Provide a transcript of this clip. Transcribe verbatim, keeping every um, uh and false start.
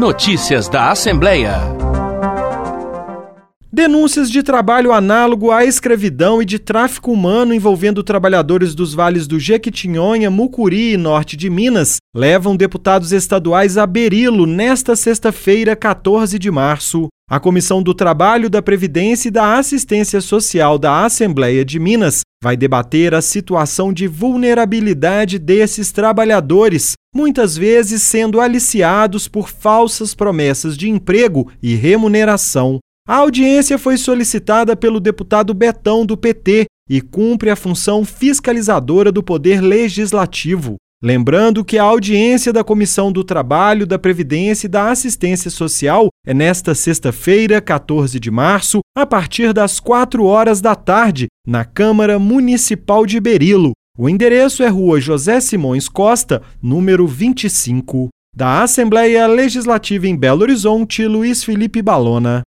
Notícias da Assembleia. Denúncias de trabalho análogo à escravidão e de tráfico humano envolvendo trabalhadores dos vales do Jequitinhonha, Mucuri e norte de Minas levam deputados estaduais a Berilo nesta sexta-feira, quatorze de março. A Comissão do Trabalho, da Previdência e da Assistência Social da Assembleia de Minas vai debater a situação de vulnerabilidade desses trabalhadores, muitas vezes sendo aliciados por falsas promessas de emprego e remuneração. A audiência foi solicitada pelo deputado Betão, do P T, e cumpre a função fiscalizadora do Poder Legislativo. Lembrando que a audiência da Comissão do Trabalho, da Previdência e da Assistência Social é nesta sexta-feira, quatorze de março, a partir das quatro horas da tarde, na Câmara Municipal de Berilo. O endereço é Rua José Simões Costa, número vinte e cinco. Da Assembleia Legislativa em Belo Horizonte, Luiz Felipe Balona.